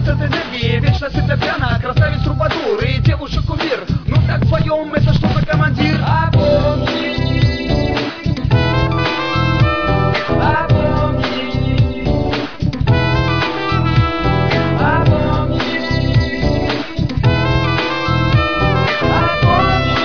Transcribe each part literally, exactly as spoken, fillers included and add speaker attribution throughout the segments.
Speaker 1: с этой энергией, вечно сыпля пьяна, красавец трубадур и девушек кумир. Ну так вдвоем, это что за командир? А помни, а помни, а помни, а помни.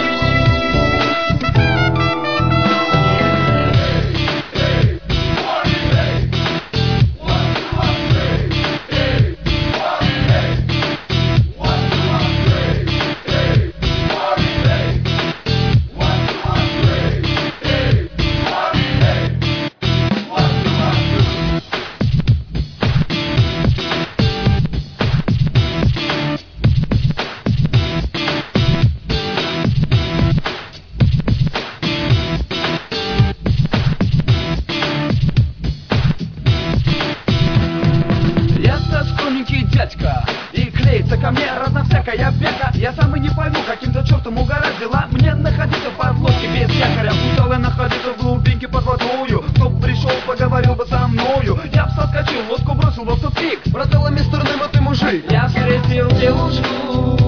Speaker 1: Дядька, и клеится ко мне разно всякая бяка. Я сам и не пойму, каким-то чертом угораздило мне находиться под лодке без якоря. Устал я находиться в глубинке под водою. Кто б пришел, поговорил бы со мною. Я б соскочил, лодку бросил бы в тупик.
Speaker 2: Браталами стороны, вот ты мужик.
Speaker 1: Я встретил девушку,